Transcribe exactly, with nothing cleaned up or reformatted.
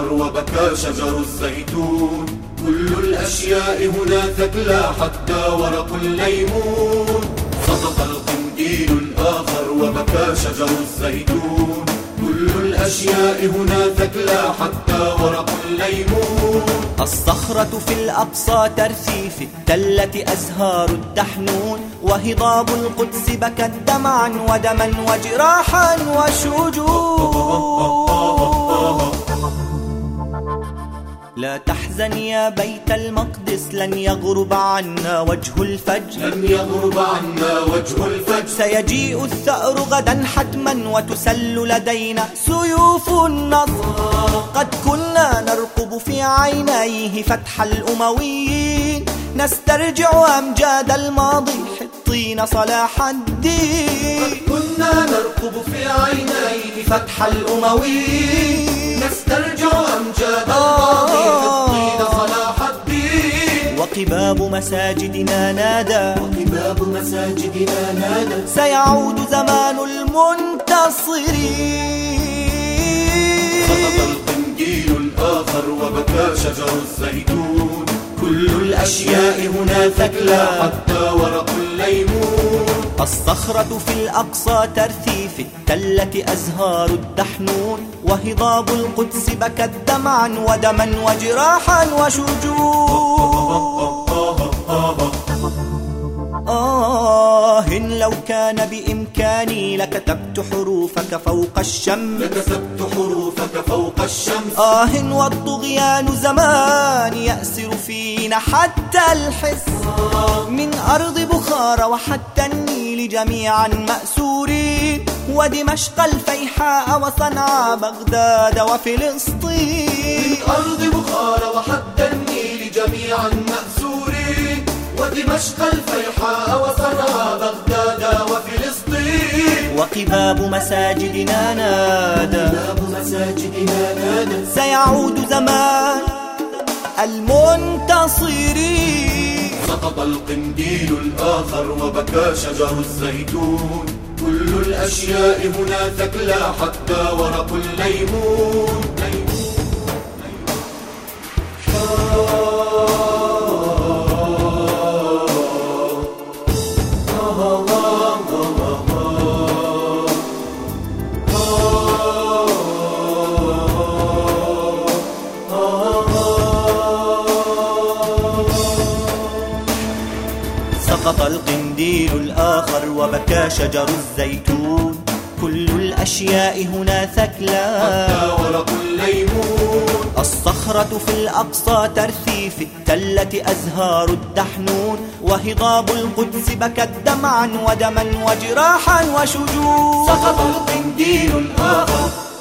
الآخر وبكى شجر الزيتون. كل الأشياء هنا ثكلى حتى ورق الليمون. سقط القنديل الآخر وبكى شجر الزيتون. كل الأشياء هنا ثكلى حتى ورق الليمون. الصخرة في الأقصى ترثي في التلة أزهار الدحنون. وهضاب القدس بكت دمعا ودما وجراحا وشجون. لا تحزن يا بيت المقدس لن يغرب عنا وجه الفجر. لن يغرب عنا وجه الفجر. سيجيء الثأر غدا حتما وتسل لدينا سيوف النصر. قد كنا نرقب في عينيه فتح الأمويين. نسترجع أمجاد الماضي حطين صلاح الدين. قد كنا نرقب في عينيه فتح الأمويين. نسترجع أمجاد الماضي حطين صلاح الدين. وقباب مساجدنا نادى. وقباب مساجدنا نادى. سيعود زمان المنتصرين. سقط القنديل الآخر وبكى شجر الزيتون. كل الأشياء هنا ثكلى حتى ورق الليمون. الصخرة في الأقصى ترثي في التلة أزهار الدحنون. وهضاب القدس بكت دمعا ودما وجراحا وشجون. آه لو كان بإمكاني لكتبت حروفك فوق الشمس. لكتبت حروفك فوق الشمس. آه والطغيان زمان يأسر فينا حتى الحس. من أرض بخارى وحتى النيل جميعا مأسورين. ودمشق الفيحاء وصنعاء بغداد وفلسطين. من أرض بخارى وحتى النيل جميعا مأسورين. ودمشق الفيحاء وصنعاء بغداد وفلسطين. وقباب مساجدنا نادى. وقباب مساجدنا نادى. سيعود زمان المنتصرين. سقط القنديل الآخر وبكى شجر الزيتون. كل الأشياء هنا ثكلى حتى ورق الليمون. سقط القنديل الآخر وبكى شجر الزيتون. كل الأشياء هنا ثكلى حتى ورق الليمون. الصخرة في الأقصى ترثي في التلة أزهار الدحنون. وهضاب القدس بكت دمعا ودما وجراحا وشجون. سقط القنديل الآخر